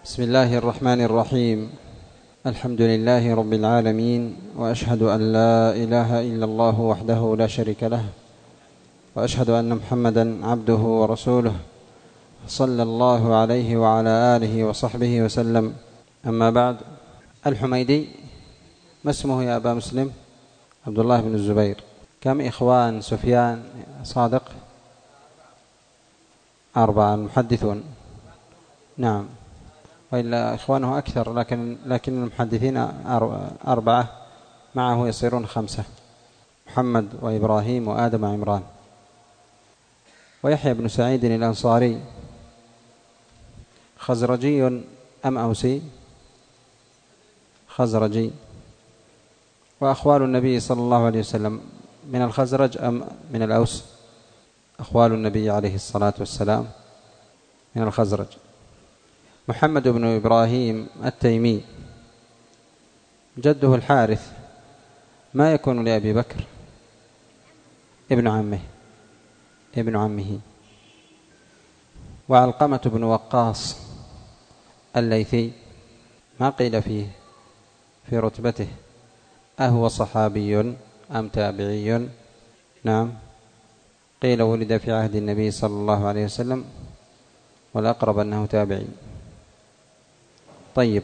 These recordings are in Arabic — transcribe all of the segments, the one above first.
بسم الله الرحمن الرحيم. الحمد لله رب العالمين، وأشهد أن لا إله إلا الله وحده لا شريك له، وأشهد أن محمدا عبده ورسوله صلى الله عليه وعلى آله وصحبه وسلم. أما بعد، الحميدي ما اسمه يا أبا مسلم؟ عبد الله بن الزبير. كم إخوان سفيان صادق؟ 4 محدثون. نعم، وإلا إخوانه أكثر، لكن المحدثين 4 معه يصيرون 5: محمد وإبراهيم وآدم وعمران. ويحيى بن سعيد الأنصاري خزرجي أم أوسي؟ خزرجي. وأخوال النبي صلى الله عليه وسلم من الخزرج أم من الأوس؟ أخوال النبي عليه الصلاة والسلام من الخزرج. محمد بن إبراهيم التيمي جده الحارث ما يكون لأبي بكر؟ ابن عمه. وعلقمة بن وقاص الليثي ما قيل فيه في رتبته، أهو صحابي أم تابعي؟ نعم، قيل ولد في عهد النبي صلى الله عليه وسلم، والأقرب أنه تابعي. طيب،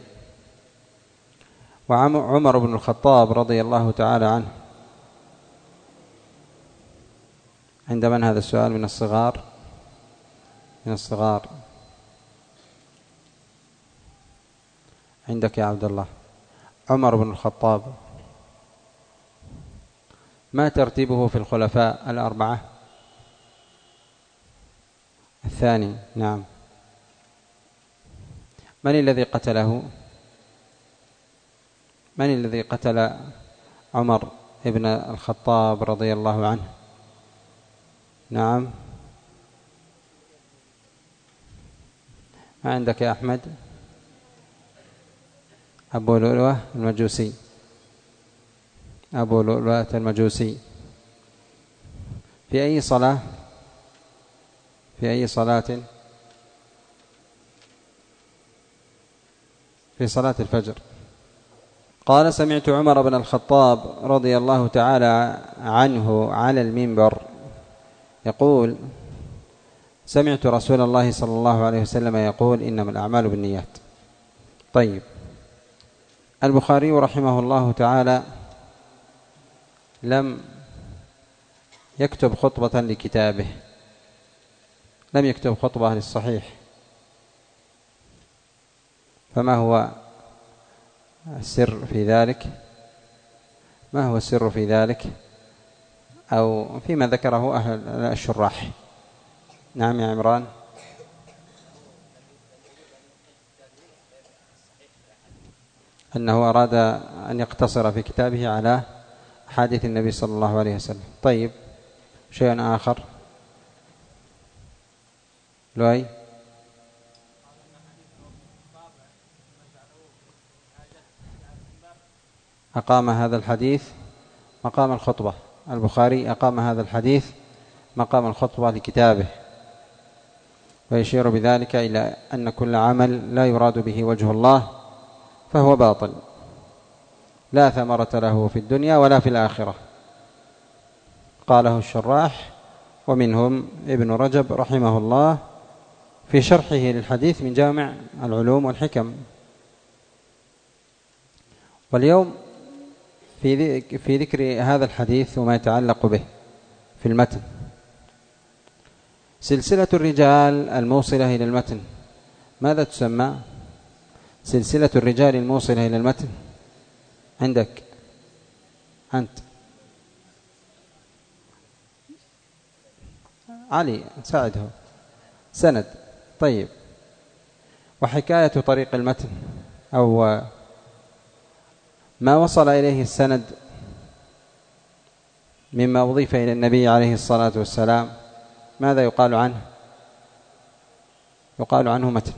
وعمر بن الخطاب رضي الله تعالى عنه عند من هذا السؤال؟ من الصغار. عندك يا عبد الله. عمر بن الخطاب ما ترتيبه في الخلفاء 4؟ الثاني. نعم. من الذي قتله؟ من الذي قتل عمر ابن الخطاب رضي الله عنه؟ نعم، ما عندك يا أحمد؟ أبو لؤلؤة المجوسي. في أي صلاة؟ في صلاة الفجر. قال: سمعت عمر بن الخطاب رضي الله تعالى عنه على المنبر يقول: سمعت رسول الله صلى الله عليه وسلم يقول: إنما الأعمال بالنيات. طيب، البخاري رحمه الله تعالى لم يكتب خطبة لكتابه، لم يكتب خطبة للصحيح، فما هو السر في ذلك؟ أو فيما ذكره أهل الشراح؟ نعم يا عمران. أنه أراد أن يقتصر في كتابه على حديث النبي صلى الله عليه وسلم. طيب، شيء آخر؟ لؤي؟ أقام هذا الحديث مقام الخطبة. البخاري أقام هذا الحديث مقام الخطبة لكتابه، ويشير بذلك إلى أن كل عمل لا يراد به وجه الله فهو باطل، لا ثمرة له في الدنيا ولا في الآخرة. قاله الشراح، ومنهم ابن رجب رحمه الله في شرحه للحديث من جامع العلوم والحكم. واليوم في ذكر هذا الحديث وما يتعلق به في المتن، سلسلة الرجال الموصلة إلى المتن ماذا تسمى؟ سلسلة الرجال الموصلة إلى المتن عندك أنت علي، ساعده. سند. طيب، وحكاية طريق المتن أو ما وصل إليه السند مما أضيف إلى النبي عليه الصلاة والسلام ماذا يقال عنه؟ يقال عنه متن.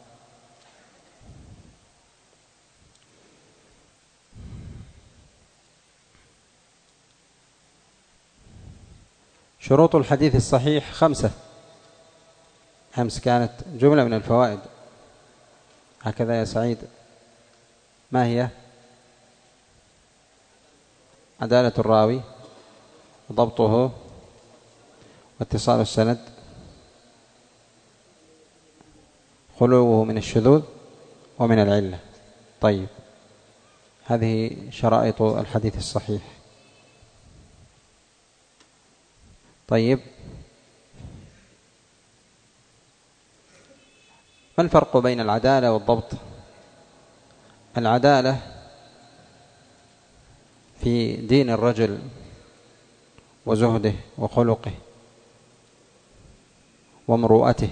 شروط الحديث الصحيح 5. أمس كانت جملة من الفوائد هكذا يا سعيد؟ ما هي؟ عدالة الراوي وضبطه واتصال السند، خلوه من الشذوذ ومن العلة. طيب، هذه شرائط الحديث الصحيح. طيب، ما الفرق بين العدالة والضبط؟ العدالة في دين الرجل وزهده وخلقه ومروءته،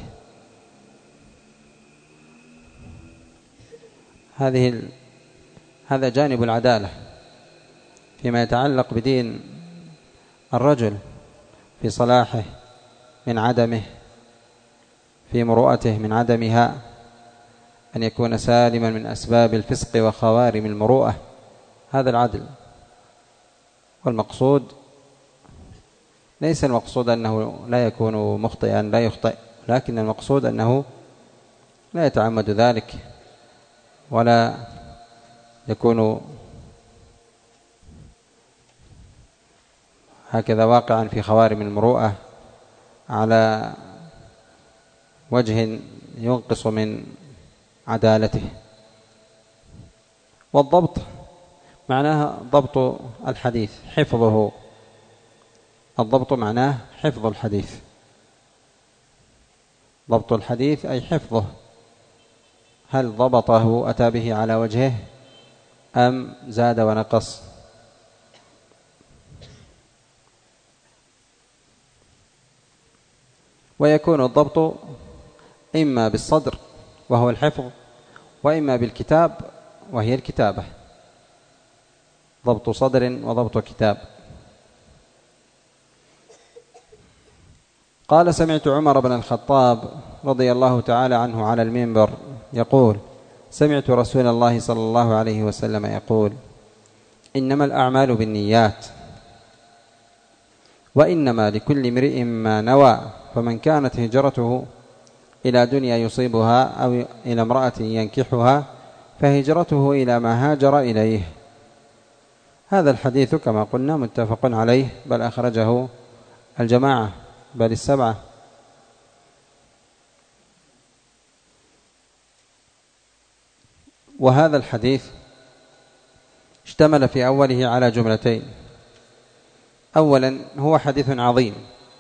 هذا جانب العدالة فيما يتعلق بدين الرجل، في صلاحه من عدمه، في مروءته من عدمها، أن يكون سالما من أسباب الفسق وخوارم المروءة، هذا العدل. والمقصود ليس المقصود أنه لا يكون مخطئا، لا يخطئ، لكن المقصود أنه لا يتعمد ذلك ولا يكون هكذا واقعا في خوارم المروءة على وجه ينقص من عدالته. والضبط معناها ضبط الحديث، حفظه. الضبط معناه حفظ الحديث، ضبط الحديث أي حفظه. هل ضبطه أتى به على وجهه أم زاد ونقص؟ ويكون الضبط إما بالصدر وهو الحفظ، وإما بالكتاب وهي الكتابة، ضبط صدر وضبط كتاب. قال: سمعت عمر بن الخطاب رضي الله تعالى عنه على المنبر يقول: سمعت رسول الله صلى الله عليه وسلم يقول: إنما الأعمال بالنيات، وإنما لكل امرئ ما نوى، فمن كانت هجرته إلى دنيا يصيبها أو إلى امرأة ينكحها فهجرته إلى ما هاجر إليه. هذا الحديث كما قلنا متفق عليه، بل أخرجه الجماعة، بل السبعة. وهذا الحديث اشتمل في أوله على جملتين. أولا، هو حديث عظيم،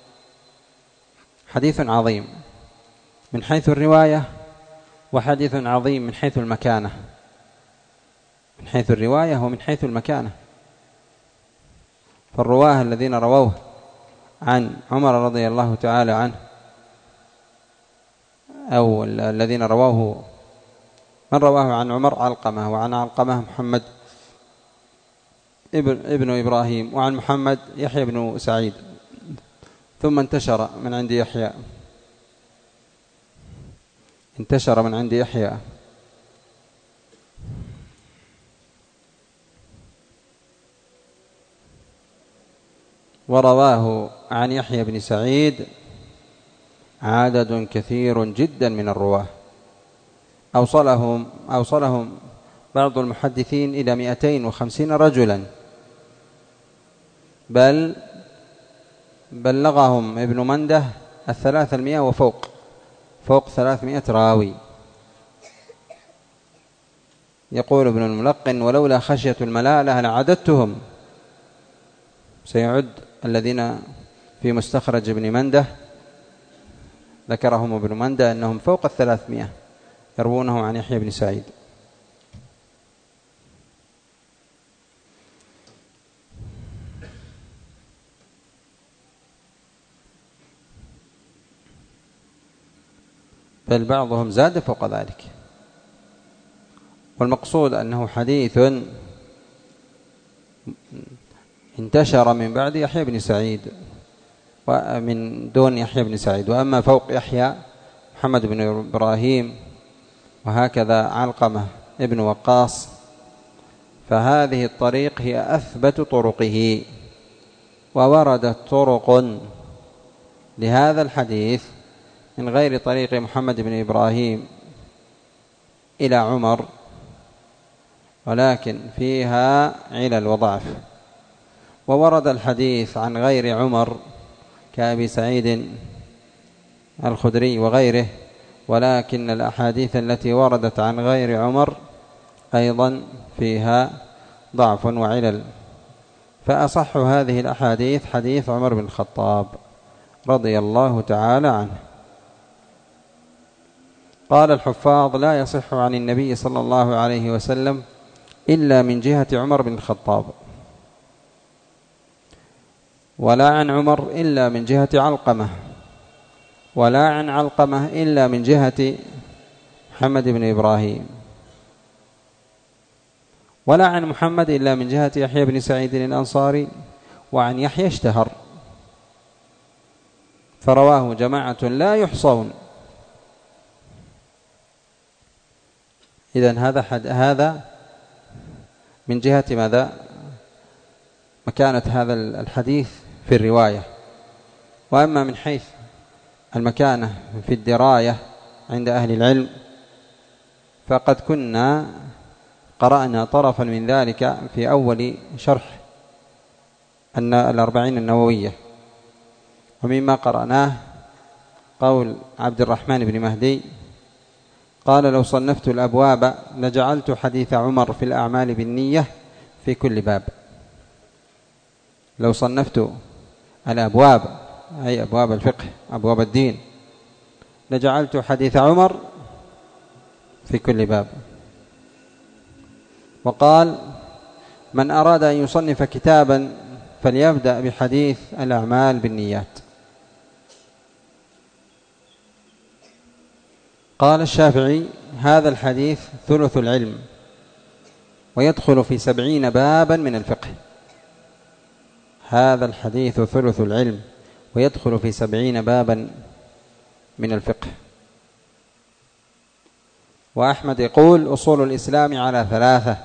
حديث عظيم من حيث الرواية، وحديث عظيم من حيث المكانة، من حيث الرواية ومن حيث المكانة. فالرواه الذين رووه عن عمر رضي الله تعالى عنه، أو الذين رووه، من رواه عن عمر علقمة، وعن علقمة محمد ابن إبراهيم، وعن محمد يحيى بن سعيد، ثم انتشر من عند يحيى، انتشر من عند يحيى. ورواه عن يحيى بن سعيد عدد كثير جدا من الرواه، أوصلهم بعض المحدثين إلى 250 رجلا، بل بلغهم ابن منده 300 وفوق، فوق 300 راوي. يقول ابن الملقن: ولولا خشية الملالة لعددتهم. سيعد الذين في مستخرج ابن منده، ذكرهم ابن منده أنهم فوق 300 يروونه عن يحيى بن سعيد. بل بعضهم زاد فوق ذلك. والمقصود أنه حديث انتشر من بعد يحيى بن سعيد ومن دون يحيى بن سعيد. وأما فوق يحيى محمد بن إبراهيم، وهكذا علقمة ابن وقاص، فهذه الطريق هي أثبت طرقه. ووردت طرق لهذا الحديث من غير طريق محمد بن إبراهيم إلى عمر، ولكن فيها علل وضعف. وورد الحديث عن غير عمر كأبي سعيد الخدري وغيره، ولكن الأحاديث التي وردت عن غير عمر أيضا فيها ضعف وعلل. فأصح هذه الأحاديث حديث عمر بن الخطاب رضي الله تعالى عنه. قال الحفاظ: لا يصح عن النبي صلى الله عليه وسلم إلا من جهة عمر بن الخطاب، ولا عن عمر إلا من جهة علقمة، ولا عن علقمة إلا من جهة محمد بن إبراهيم، ولا عن محمد إلا من جهة يحيى بن سعيد الأنصاري، وعن يحيى اشتهر فرواه جماعة لا يحصون. إذن هذا من جهة ماذا؟ مكانة هذا الحديث في الرواية. وأما من حيث المكانة في الدراية عند أهل العلم فقد كنا قرأنا طرفا من ذلك في أول شرح الأربعين النووية. ومما قرأناه قول عبد الرحمن بن مهدي قال: لو صنفت الأبواب لجعلت حديث عمر في الأعمال بالنية في كل باب. لو صنفت الأبواب أي أبواب الفقه أبواب الدين لجعلت حديث عمر في كل باب. وقال: من أراد أن يصنف كتابا فليبدأ بحديث الأعمال بالنيات. قال الشافعي: هذا الحديث ثلث العلم ويدخل في 70 بابا من الفقه. هذا الحديث ثلث العلم ويدخل في 70 بابا من الفقه. وأحمد يقول: أصول الإسلام على 3: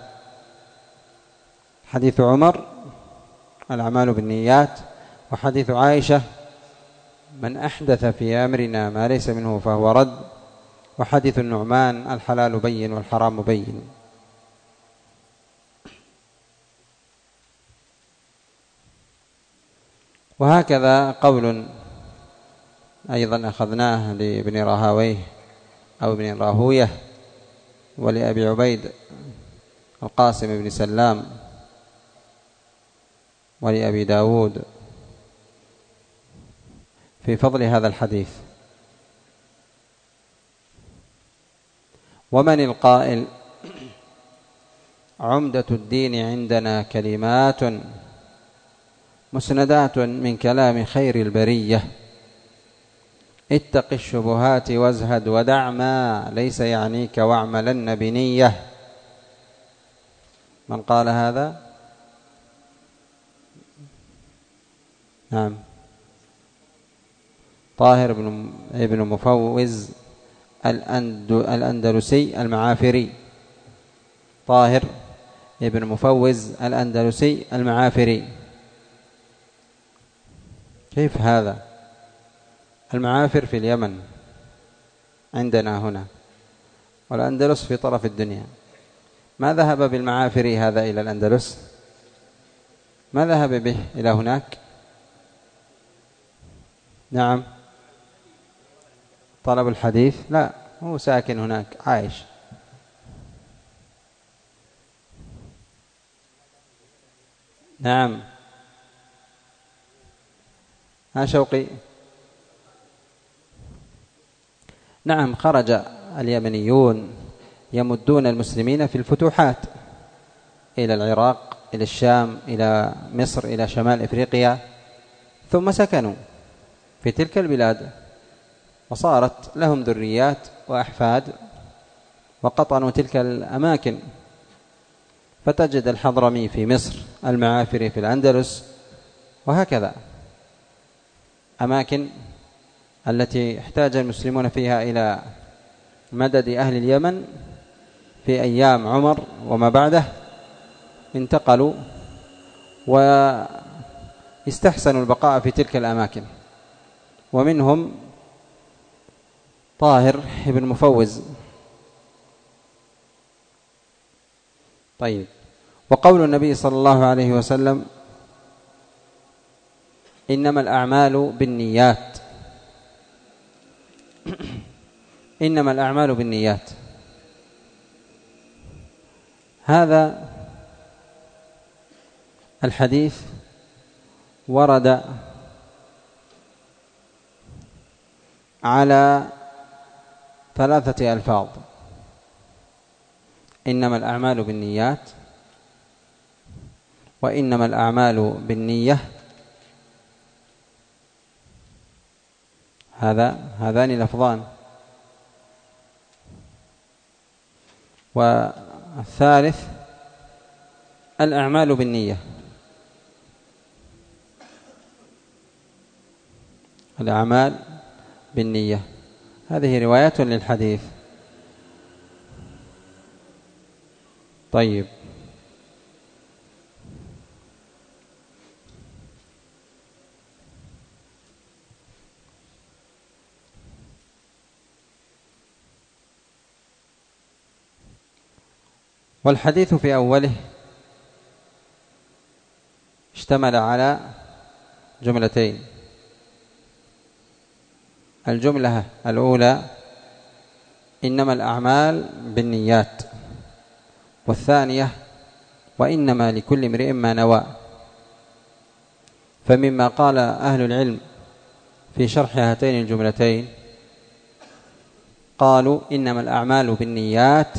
حديث عمر الأعمال بالنيات، وحديث عائشة من أحدث في أمرنا ما ليس منه فهو رد، وحديث النعمان الحلال بين والحرام بين. وهكذا قول أيضا أخذناه لابن راهويه أو ابن راهويه ولأبي عبيد القاسم بن سلام ولأبي داود في فضل هذا الحديث. ومن القائل: عمدة الدين عندنا كلمات مسندات من كلام خير البرية، اتق الشبهات وازهد ودع ما ليس يعنيك واعملن بنية. من قال هذا؟ نعم، طاهر ابن مفوز الأندلسي المعافري. طاهر ابن مفوز الأندلسي المعافري. كيف هذا؟ المعافر في اليمن عندنا هنا، والأندلس في طرف الدنيا. ما ذهب بالمعافري هذا إلى الأندلس؟ ما ذهب به إلى هناك؟ نعم، طلب الحديث؟ لا، هو ساكن هناك عايش. نعم، شوقي. نعم، خرج اليمنيون يمدون المسلمين في الفتوحات إلى العراق، إلى الشام، إلى مصر، إلى شمال إفريقيا، ثم سكنوا في تلك البلاد وصارت لهم ذريات وأحفاد وقطنوا تلك الأماكن. فتجد الحضرمي في مصر، المعافري في الأندلس، وهكذا أماكن التي احتاج المسلمون فيها إلى مدد أهل اليمن في أيام عمر وما بعده، انتقلوا واستحسنوا البقاء في تلك الأماكن. ومنهم طاهر بن مفوز طيب. وقول النبي صلى الله عليه وسلم إنما الأعمال بالنيات إنما الأعمال بالنيات، هذا الحديث ورد على 3 ألفاظ: إنما الأعمال بالنيات، وإنما الأعمال بالنية، هذان لفظان، والثالث الأعمال بالنية. الأعمال بالنية، هذه رواية للحديث. طيب. والحديث في أوله اشتمل على جملتين: الجملة الأولى إنما الأعمال بالنيات، والثانية وإنما لكل امرئ ما نوى. فمما قال أهل العلم في شرح هاتين الجملتين قالوا إنما الأعمال بالنيات،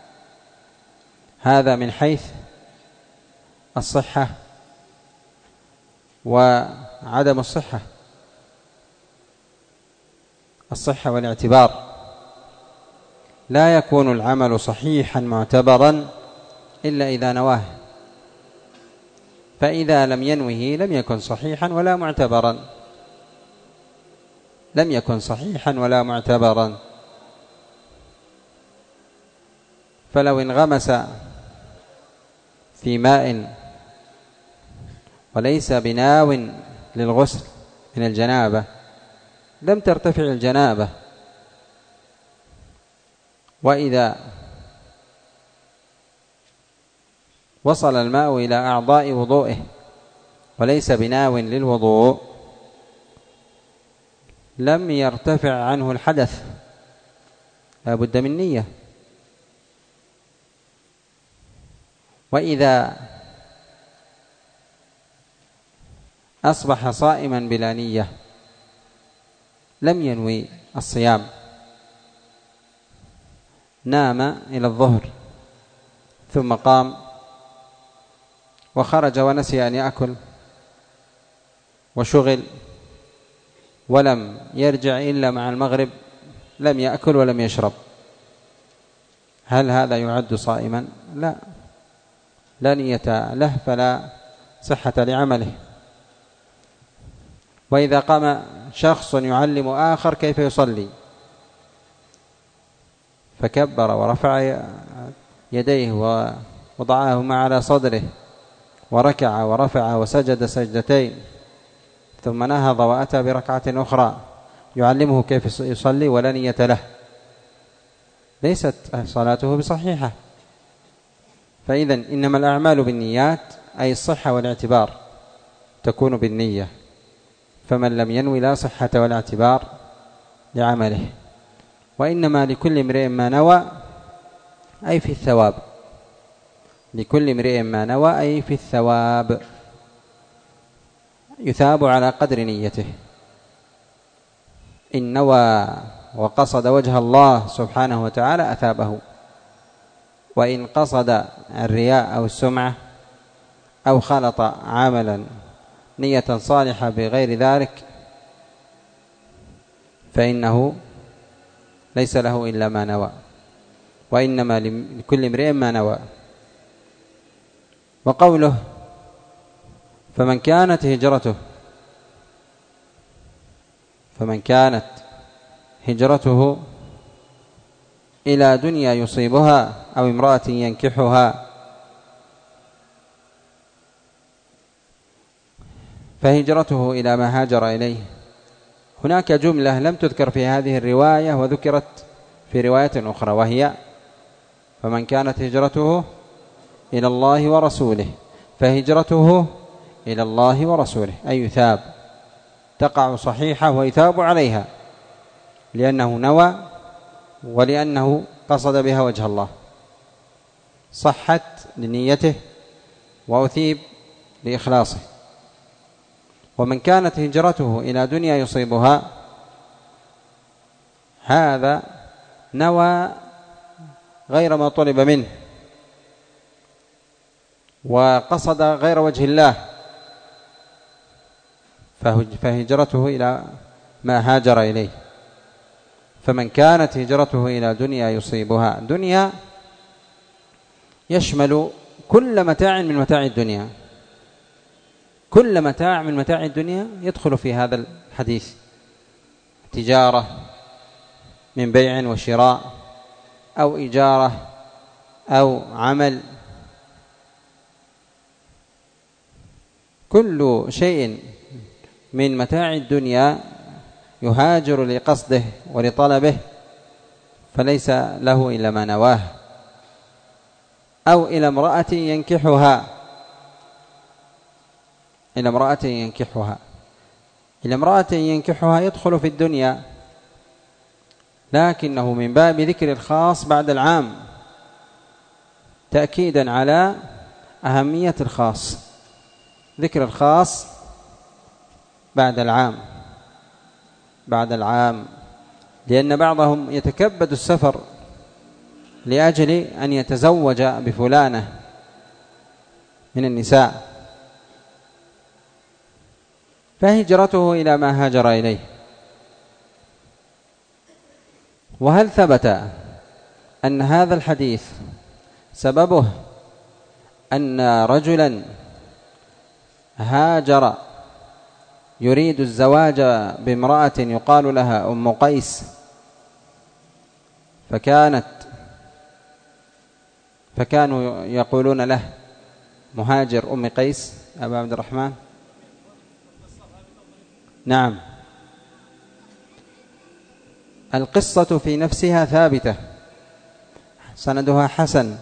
هذا من حيث الصحة وعدم الصحة والاعتبار. لا يكون العمل صحيحا معتبرا إلا إذا نواه، فإذا لم ينوه لم يكن صحيحا ولا معتبرا، لم يكن صحيحا ولا معتبرا. فلو انغمس في ماء وليس بناو للغسل من الجنابة لم ترتفع الجنابة، وإذا وصل الماء إلى أعضاء وضوئه وليس بناو للوضوء لم يرتفع عنه الحدث، لا بد من نية. وإذا أصبح صائما بلا نية لم ينوي الصيام، نام إلى الظهر ثم قام وخرج ونسي أن يأكل وشغل ولم يرجع إلا مع المغرب، لم يأكل ولم يشرب، هل هذا يعد صائما؟ لا نية له، فلا صحة لعمله. وإذا قام شخص يعلم آخر كيف يصلي فكبر ورفع يديه ووضعهما على صدره وركع ورفع وسجد سجدتين ثم نهض وأتى بركعة أخرى يعلمه كيف يصلي ولا نية له، ليست صلاته بصحيحة. فإذن إنما الأعمال بالنيات، أي الصحة والاعتبار تكون بالنية، فمن لم ينوي لا صحة ولا اعتبار لعمله. وإنما لكل امرئ ما نوى، أي في الثواب، لكل امرئ ما نوى أي في الثواب، يثاب على قدر نيته. إن نوى وقصد وجه الله سبحانه وتعالى أثابه، وإن قصد الرياء أو السمعة أو خلط عملا نية صالحة بغير ذلك فإنه ليس له إلا ما نوى، وإنما لكل امرئ ما نوى. وقوله فمن كانت هجرته إلى دنيا يصيبها أو امرأة ينكحها فهجرته إلى ما هاجر إليه. هناك جملة لم تذكر في هذه الرواية وذكرت في رواية أخرى، وهي فمن كانت هجرته إلى الله ورسوله فهجرته إلى الله ورسوله، أي يثاب، تقع صحيحة ويثاب عليها لأنه نوى ولأنه قصد بها وجه الله، صحت لنيته وأثيب لإخلاصه. ومن كانت هجرته إلى دنيا يصيبها هذا نوى غير ما طلب منه وقصد غير وجه الله، فهجرته إلى ما هاجر إليه. فمن كانت هجرته إلى دنيا يصيبها، دنيا يشمل كل متاع من متاع الدنيا، كل متاع من متاع الدنيا يدخل في هذا الحديث، تجارة من بيع وشراء أو إجارة أو عمل، كل شيء من متاع الدنيا يهاجر لقصده ولطلبه فليس له إلا ما نواه، أو إلى امرأة ينكحها، إلى امرأة ينكحها، إلى امرأة ينكحها يدخل في الدنيا، لكنه من باب ذكر الخاص بعد العام تأكيدا على أهمية الخاص، ذكر الخاص بعد العام، بعد العام، لأن بعضهم يتكبد السفر لأجل أن يتزوج بفلانة من النساء، فهجرته إلى ما هاجر إليه. وهل ثبت أن هذا الحديث سببه أن رجلا هاجر يريد الزواج بامرأة يقال لها أم قيس، فكانوا يقولون له مهاجر أم قيس أبا عبد الرحمن؟ نعم، القصة في نفسها ثابتة، سندها حسن،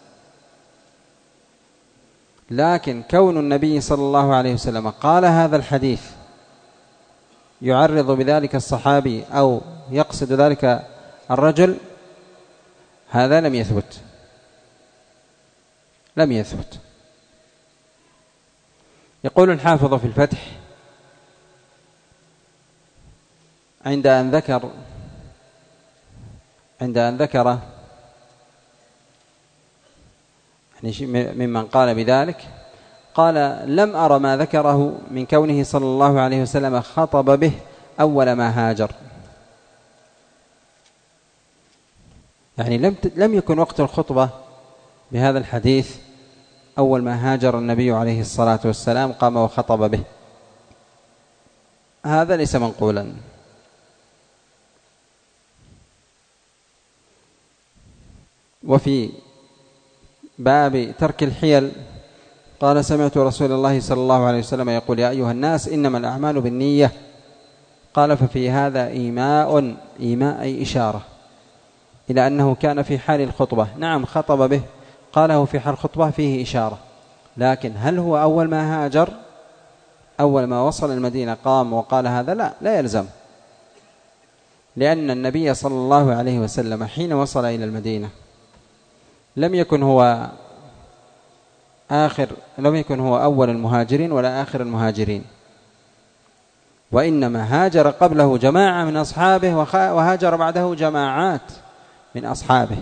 لكن كون النبي صلى الله عليه وسلم قال هذا الحديث يعرض بذلك الصحابي أو يقصد ذلك الرجل، هذا لم يثبت، لم يثبت. يقول الحافظ في الفتح عند أن ذكر يعني ممن قال بذلك، قال لم أرى ما ذكره من كونه صلى الله عليه وسلم خطب به أول ما هاجر، يعني لم يكن وقت الخطبة بهذا الحديث أول ما هاجر النبي عليه الصلاة والسلام قام وخطب به، هذا ليس منقولا. وفي باب ترك الحيل قال سمعت رسول الله صلى الله عليه وسلم يقول يا أيها الناس إنما الأعمال بالنية، قال ففي هذا إيماء أي إشارة إلى أنه كان في حال الخطبة، نعم خطب به، قاله في حال الخطبة فيه إشارة، لكن هل هو أول ما هاجر أول ما وصل المدينة قام وقال هذا؟ لا يلزم، لأن النبي صلى الله عليه وسلم حين وصل إلى المدينة لم يكن هو أول المهاجرين ولا آخر المهاجرين، وإنما هاجر قبله جماعة من أصحابه وهاجر بعده جماعات من أصحابه،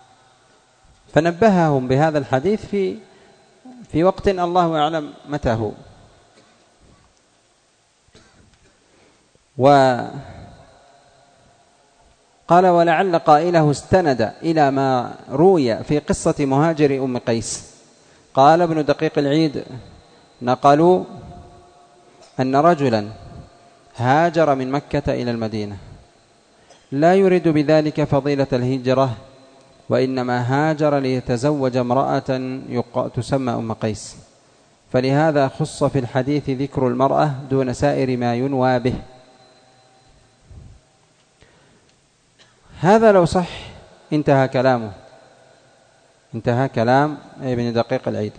فنبههم بهذا الحديث في وقت الله أعلم متى هو. وقال ولعل قائله استند إلى ما روي في قصة مهاجر أم قيس. قال ابن دقيق العيد نقلوا أن رجلا هاجر من مكة إلى المدينة لا يريد بذلك فضيلة الهجرة، وإنما هاجر ليتزوج امرأة تسمى أم قيس، فلهذا خص في الحديث ذكر المرأة دون سائر ما ينوى به. هذا لو صح انتهى كلامه، انتهى كلام ابن دقيق العيد.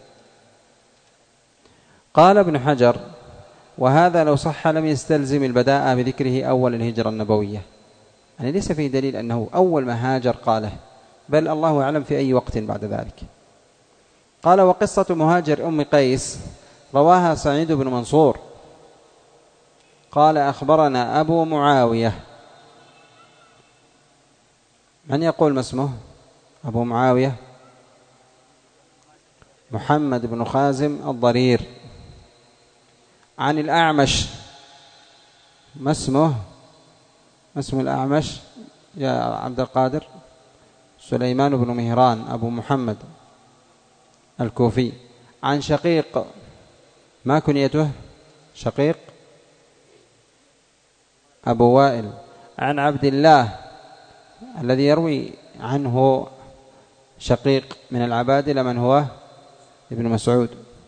قال ابن حجر: وهذا لو صح لم يستلزم البداء بذكره أول الهجرة النبوية، يعني ليس فيه دليل أنه أول ما هاجر قاله، بل الله أعلم في أي وقت بعد ذلك. قال: وقصة مهاجر أم قيس رواها سعيد بن منصور قال: أخبرنا أبو معاوية. من يقول ما اسمه أبو معاوية؟ محمد بن خازم الضرير. عن الأعمش. ما اسمه؟ اسم الأعمش يا عبد القادر؟ سليمان بن مهران أبو محمد الكوفي. عن شقيق. ما كنيته؟ شقيق أبو وائل. عن عبد الله الذي يروي عنه شقيق من العبادلة من هو؟ ابن مسعود.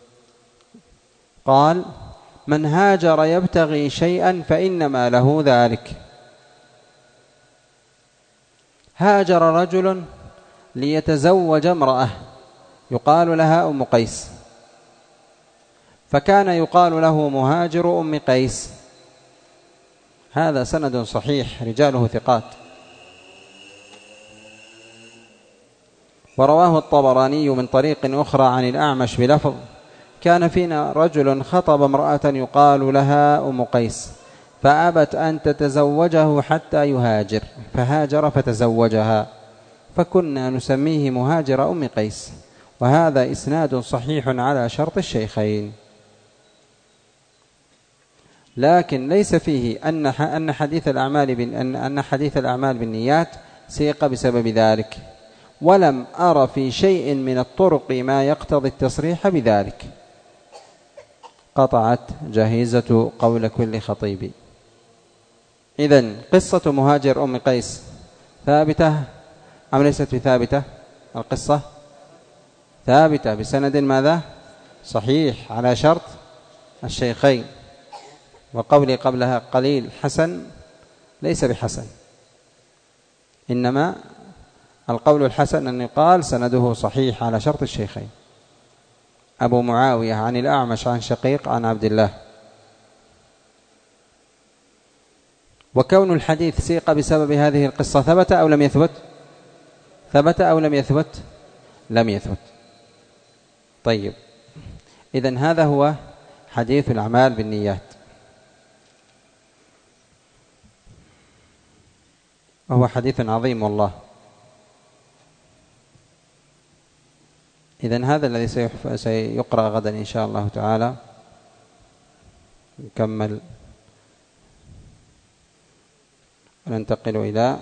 قال: من هاجر يبتغي شيئا فإنما له ذلك. هاجر رجل ليتزوج امرأة يقال لها أم قيس، فكان يقال له مهاجر أم قيس. هذا سند صحيح رجاله ثقات. ورواه الطبراني من طريق أخرى عن الأعمش بلفظ: كان فينا رجل خطب امرأة يقال لها أم قيس فأبت أن تتزوجه حتى يهاجر، فهاجر فتزوجها، فكنا نسميه مهاجر أم قيس. وهذا إسناد صحيح على شرط الشيخين، لكن ليس فيه أن حديث الأعمال بالنيات سيق بسبب ذلك، ولم أر في شيء من الطرق ما يقتضي التصريح بذلك. قطعت جهيزة قول كل خطيب. إذن قصة مهاجر أم قيس ثابتة أم ليست بثابتة؟ القصة ثابتة بسند ماذا؟ صحيح على شرط الشيخين. وقولي قبلها قليل حسن ليس بحسن، إنما القول الحسن أن يقال سنده صحيح على شرط الشيخين. أبو معاوية عن الأعمش عن شقيق عن عبد الله. وكون الحديث سيق بسبب هذه القصة ثبت أو لم يثبت؟ ثبت أو لم يثبت؟ لم يثبت. طيب، إذن هذا هو حديث الأعمال بالنيات، وهو حديث عظيم والله. إذن هذا الذي سيقرأ غدا إن شاء الله تعالى. نكمل وننتقل إلى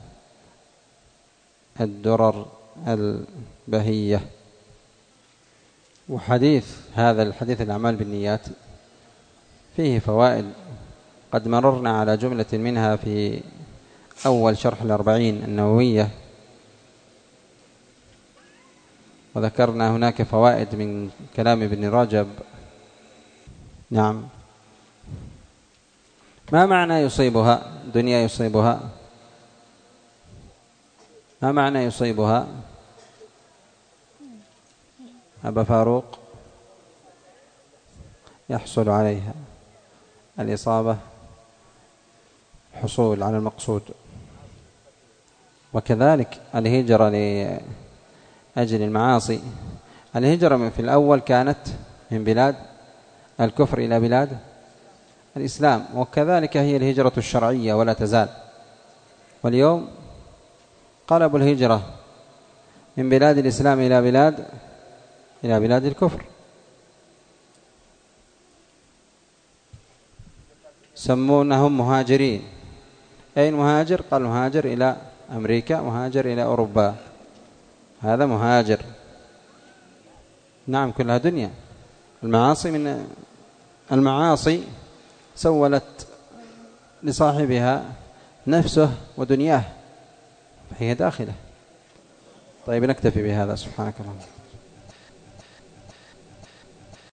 الدرر البهية. وحديث هذا الحديث الأعمال بالنيات فيه فوائد قد مررنا على جملة منها في أول شرح الأربعين النووية، وذكرنا هناك فوائد من كلام ابن رجب. نعم. ما معنى يصيبها؟ دنيا يصيبها، ما معنى يصيبها؟ أبا فاروق. يحصل عليها. الإصابة حصول على المقصود. وكذلك الهجرة لأجل المعاصي. الهجرة في الأول كانت من بلاد الكفر إلى بلاد الإسلام، وكذلك هي الهجرة الشرعية ولا تزال. واليوم قلبوا الهجرة من بلاد الإسلام إلى بلاد الكفر. سمونهم مهاجرين. أين مهاجر؟ قال مهاجر إلى أمريكا، مهاجر إلى أوروبا، هذا مهاجر. نعم، كلها دنيا. المعاصي سولت لصاحبها نفسه ودنياه، فهي داخله. طيب، نكتفي بهذا. سبحانك اللهم.